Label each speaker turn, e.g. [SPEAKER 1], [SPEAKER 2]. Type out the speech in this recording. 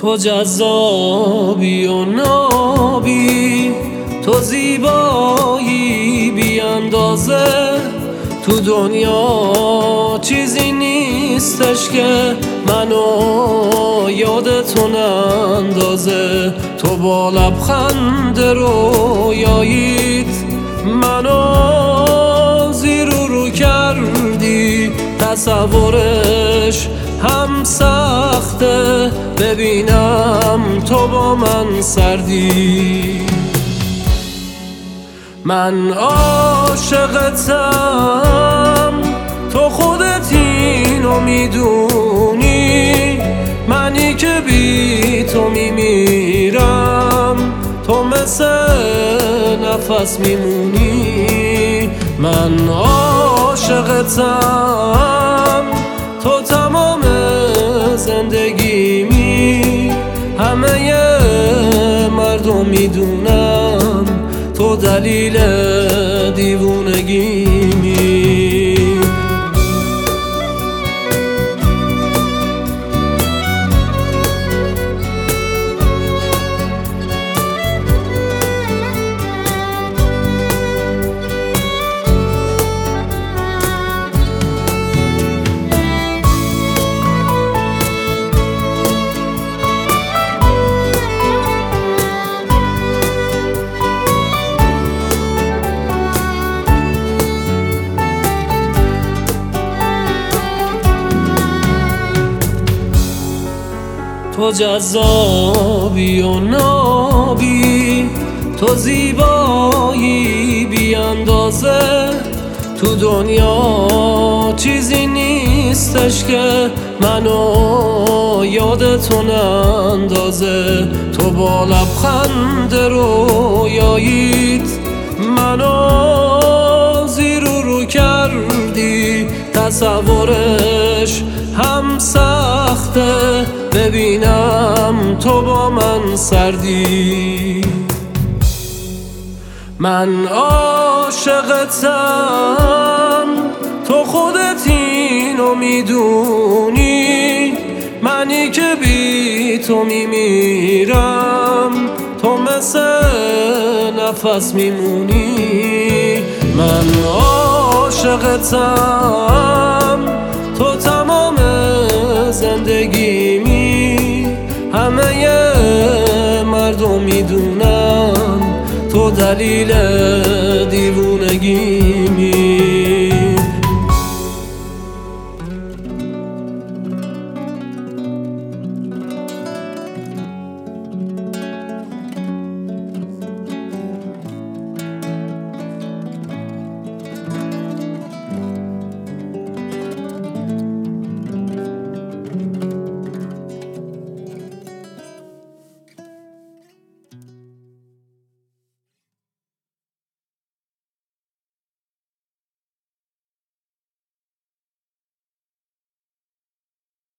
[SPEAKER 1] تو جذابی و نابی، تو زیبایی بی اندازه. تو دنیا چیزی نیستش که منو یادتون اندازه. تو با لبخند رویاییت منو زیر و رو کردی. تصورش هم سخته، ببینم تو با من سردی. من عاشقتم، تو خودت اینو میدونی. منی که بی تو میمیرم، تو مثل نفس میمونی. من عاشقتم، تو تمام زندگیمی. همه مردم میدونم تو دلیل دیوونگیمی. تو جذابی و نابی، تو زیبایی بی اندازه. تو دنیا چیزی نیستش که منو یادتون اندازه. تو با لبخند رویاییت منو زیر و رو کردی. تصورش هم سخته، ببینم تو با من سردی. من عاشقتم، تو خودت اینو میدونی. منی که بی تو میمیرم، تو مثل نفس میمونی. من عاشقتم، تو تمام زندگیمی. همه مردم میدونم تو دلیل دیوونگی.